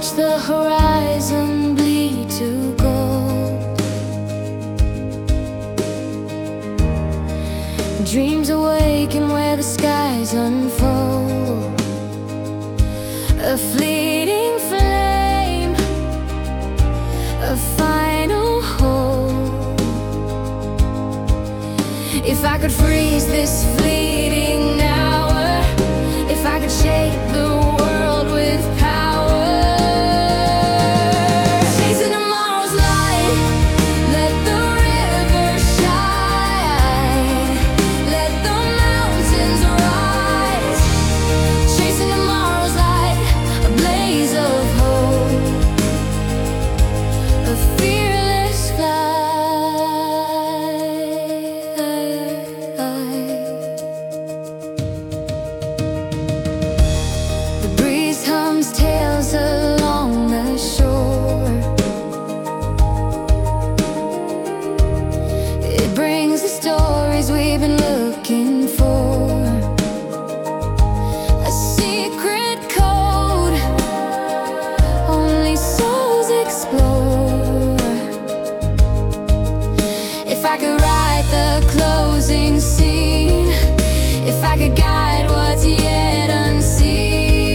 watch the horizon bleed to gold. Dreams awaken where the skies unfold. A fleeting flame, a final hope. If I could freeze this fleeting hour, if I could shape the world with power, chasing tomorrow's light, let the river shine, let the mountains rise. Chasing tomorrow's light, a blaze of hope, a fearless tales along the shore. It brings the stories we've been looking for. A secret code only souls explore. If I could write the closing scene, if I could guide what's yet unseen,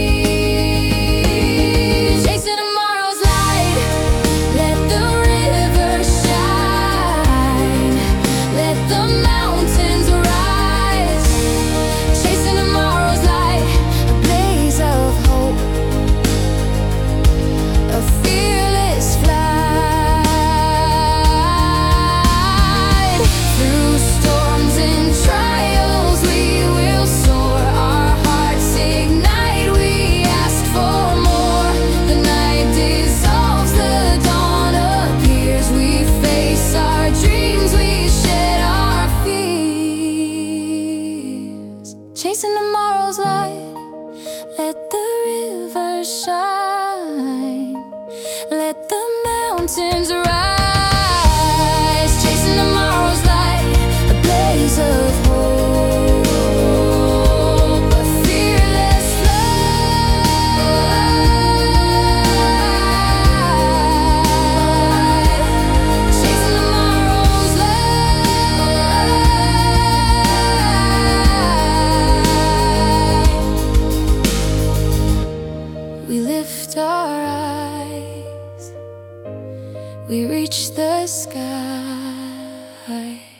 chasing tomorrow's light, let the river shine, let the mountains rise. Chasing tomorrow's light, a blaze of hope, a fearless flight. Chasing tomorrow's light. We lift our eyes, we reach the sky.